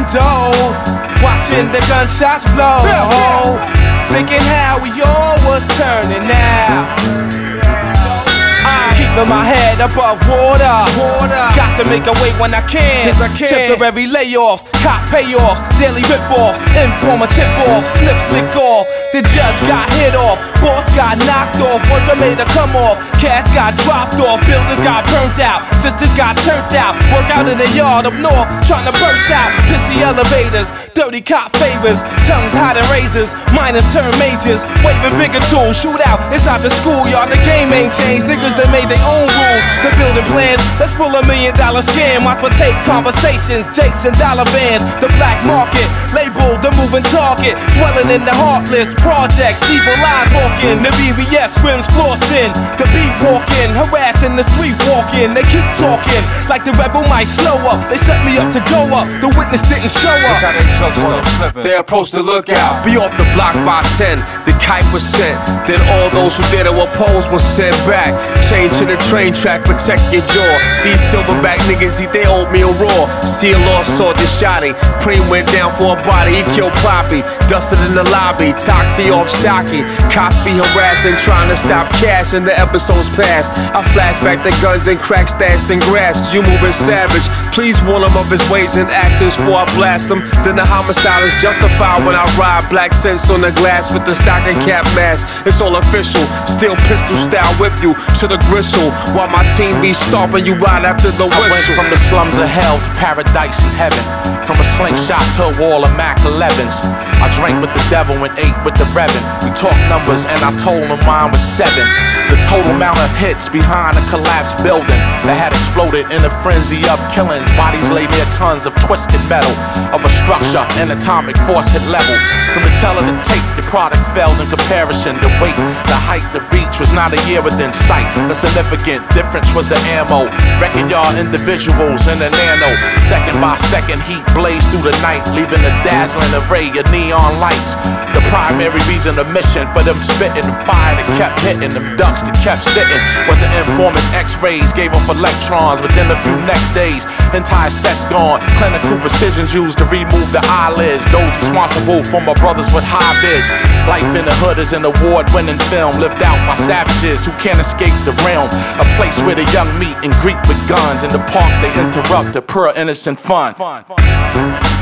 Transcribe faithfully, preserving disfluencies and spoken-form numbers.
window, watching the gunshots blow, thinking how we all was turning out. Keeping my head above water. water. Got to make a way when I can. Cause I can. Temporary layoffs, cop payoffs, daily rip-offs, informer tip-offs, clips lick off. The judge got hit off, boss got knocked off, worker made a come off, cash got dropped off, buildings got burnt out, sisters got turned out. Work out in the yard up north, trying to burst out. Pissy elevators, dirty cop favors, tongues hiding razors, minors turn majors, waving bigger tools, shoot out inside the schoolyard. The game ain't changed, niggas that made their own rules. The building plans, let's pull a million dollar scam. Watch for tape conversations, Jakes and dollar bands. The black market, labeled the moving target, dwelling in the heartless projects, evil eyes hawking. The B B S swims flossing, the beat walking, harassing the street walking. They keep talking like the rebel might slow up. They set me up to go up, the witness didn't show up. They approached the lookout, be off the block by ten. The kite was sent, then all those who dare to oppose was sent back. Chained to the train track, protect your jaw. These silverback niggas eat their oatmeal raw. See a lost sword, this shotty. Preem went down for a body, he killed Poppy. Dusted in the lobby, Toxie off Shocky. Cosby harassing, trying to stop cash in the episodes past. I flash back the guns and crack stashed in grass. You moving savage, please warn him of his ways and actions before I blast him. Then the homicide is justified when I ride. Black tints on the glass with the stocking cap mask. It's all official, still pistol style whip you to the gristle, while my team be stomping you right after the whistle. I went from the slums of hell to paradise in heaven, from a slingshot to a wall of Mac elevens. I drank with the devil and ate with the reverend. We talked numbers and I told him mine was seven. The total amount of hits behind a collapsed building that had exploded in a frenzy of killings. Bodies lay near tons of twisted metal, of a structure and atomic force hit level. From the tell of the tape, the product failed in comparison. The weight, the height, the reach was not a year within sight. The significant difference was the ammo. Wrecking y'all individuals in a nano. Second by second, heat blazed through the night, leaving a dazzling array of neon lights. The primary reason, the mission for them spitting, the fire that kept hitting, them ducks that kept sitting. Was an informant's x-rays, gave off electrons within a few next days. Entire sets gone, clinical precisions used to remove the eyelids. Those responsible for my brothers with high bids. Life in the hood is an award-winning film, lived out by savages who can't escape the realm. A place where the young meet and greet with guns. In the park they interrupt the pure innocent fun.